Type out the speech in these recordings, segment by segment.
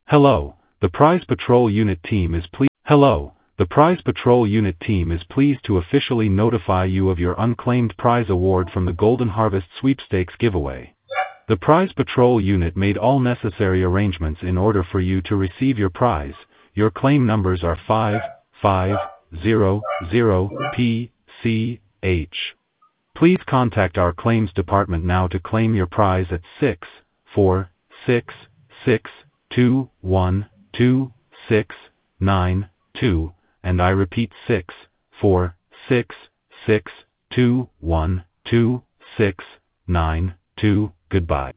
Hello, the Prize Patrol Unit team is pleased. Hello, the Prize Patrol Unit team is pleased to officially notify you of your unclaimed prize award from the Golden Harvest Sweepstakes giveaway. The Prize Patrol Unit made all necessary arrangements in order for you to receive your prize. Your claim numbers are 5500PCH. Please contact our claims department now to claim your prize at 64662126992, and I repeat 64662126992. Goodbye.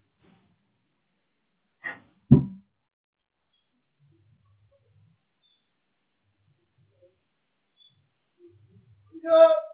Yeah.